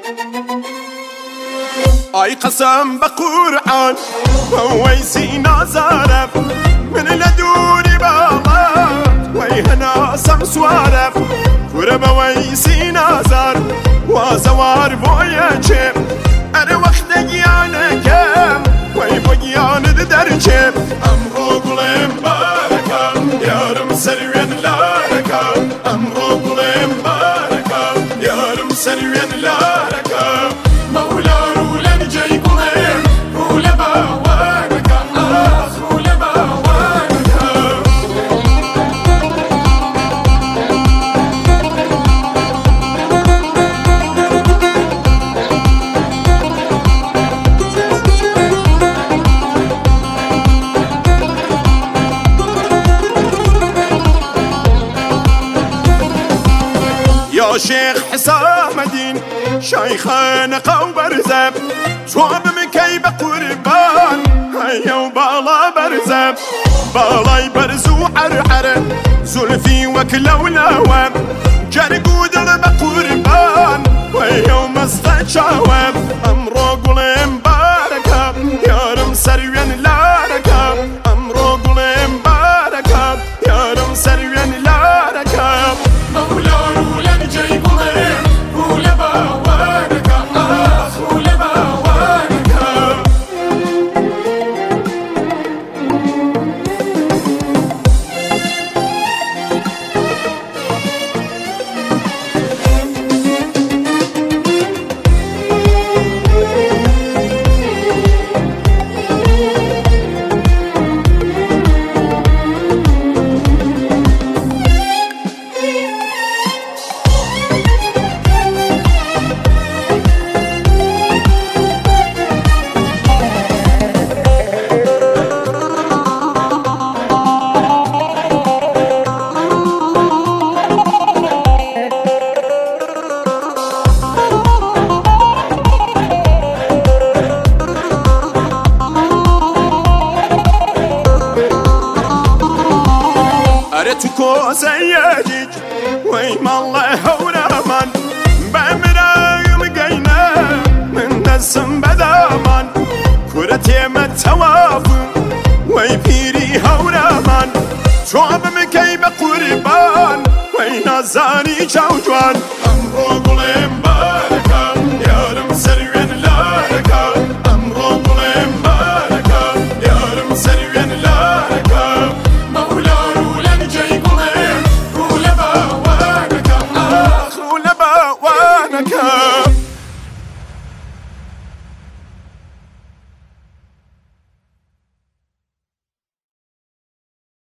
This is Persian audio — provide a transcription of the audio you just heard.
اي قسم بقرآن ويسي نازارف من لدوري بالات ويهنا سمسوارف كرب ويسي نازار وزوار بويا أنا وقت جيانكم ويبقيان درجم أمرو قلم باركا يارم سروين لاركا أمرو قلم باركا يارم سروين لاركا مولا رولن جاي قلم رول باوانكا رول باوانكا يا شيخ حسام الدين شيخنا قوبرزب صوب مكيب قربان هيا وبالا برزب بالاي برزو عرعر زلفي وكلولوب جرقود المقربان ويا ومستشاوب امرو قلم باركا يا رم سروين لاركا امرو قلم باركا يا رم سروين لاركا مولا رولن جاي قلم رول باوانكا رول باوانكا أرتكو سياجيج ويم الله ورمان بمرايم قينا من نسم بدامان كرتي متواف ويبيري هورمان شوب مكيب قربان وين زاني جوجوان أمرو قلم